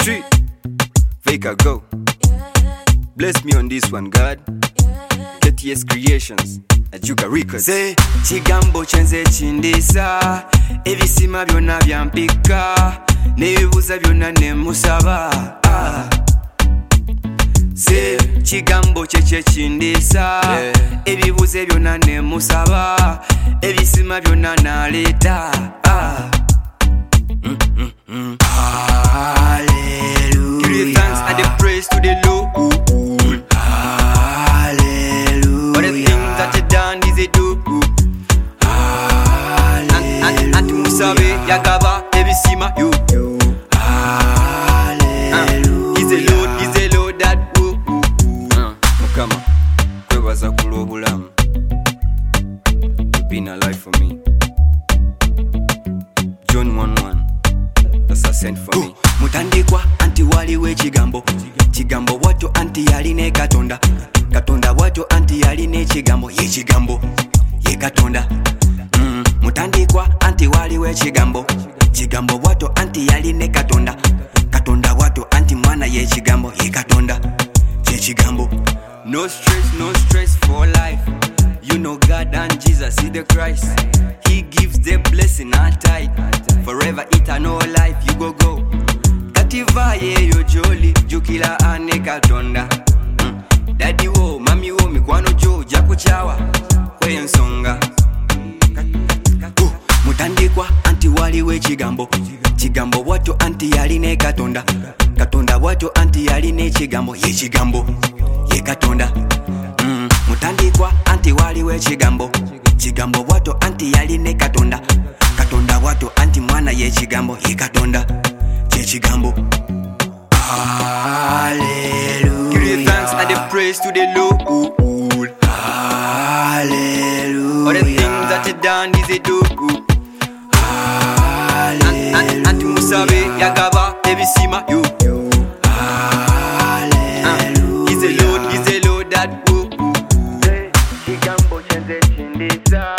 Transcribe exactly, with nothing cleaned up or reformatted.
Street, Vika go. Bless me on this one, God. K T S Creations, Ajuga Records. Say, chigambo chenze chindisa, ebisima byonna byampika, nebibuuza byonna ne musaba. Ah. Say, chigambo cheche chindisa, ebibuuza byonna ne musaba, ebisima byonna naleeta. Ah. Mm, mm, mm. Hallelujah. Give the thanks and the praise to the Lord. Hallelujah. All the things that you done is a do. Hallelujah. And, and, and musabe yagaba ebisima you. Hallelujah. He's a Lord, he's a Lord that woo. Mukama, kwebaza kulobulamu. You've been alive for me. John one one. That's a sent for me. Mutandikwa anti waliwo ekigambo, kigambo bwatyo anti yaline Katonda, Katonda bwatyo anti yaline ekigambo, ye kigambo ye Katonda. Mm. Mutandikwa anti waliwo ekigambo, kigambo bwatyo anti yaline Katonda, Katonda bwatyo anti mwana ye kigambo, ye Katonda ye kigambo. No stress, no stress for life. You know God and Jesus is the Christ. He gives the blessing and tithe. Forever eternal life you go go. Kativa ye yo jolly, jukila ane Katonda. Mm. Daddy wo, mami wo, mikwano jo, jako chawa, kwe nsonga. Uh, mutandikwa anti waliwo ekigambo, kigambo bwatyo anti yaline Katonda, Katonda bwatyo anti yaline ekigambo, ye kigambo ye Katonda. Mm. Mutandikwa anti waliwo ekigambo, kigambo bwatyo anti yaline Katonda, Katonda bwatyo anti mwana ye kigambo, ye Katonda ye kigambo. Hallelujah. Give the thanks and the praise to the Lord. Hallelujah. All the things that you done is a do. Hallelujah. And, and, and musabe yagaba ebisima you. Hallelujah. He's a Lord, he's a Lord that woo. Chigambo chenze chindisa.